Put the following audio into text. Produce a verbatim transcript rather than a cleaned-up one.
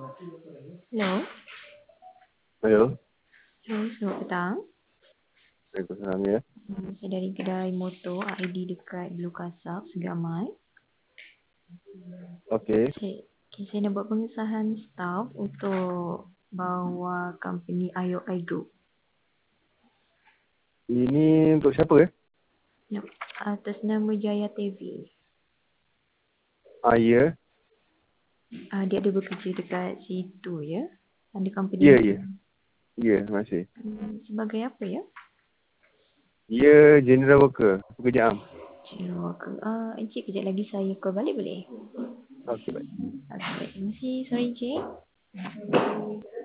Hello. Hello. Hello, selamat petang. Waalaikumsalam ya. Hmm, saya dari kedai motor I D dekat Blue Kasab, Segamai. Okey. Saya, okay, saya nak buat pengesahan staff untuk bawa company I O I Group. Ini untuk siapa eh? Ya, atas nama Jaya T V. Ah, ya. Uh, dia ada bekerja dekat situ ya. Ada company. Ya, ya. Ya, masih. Hmm, sebagai apa ya? Ya, general worker. Pekerja am. Cik, uh, Encik kejap lagi saya call balik boleh? Okey, baik. Okay, baik. Terima kasih. Sorry Encik.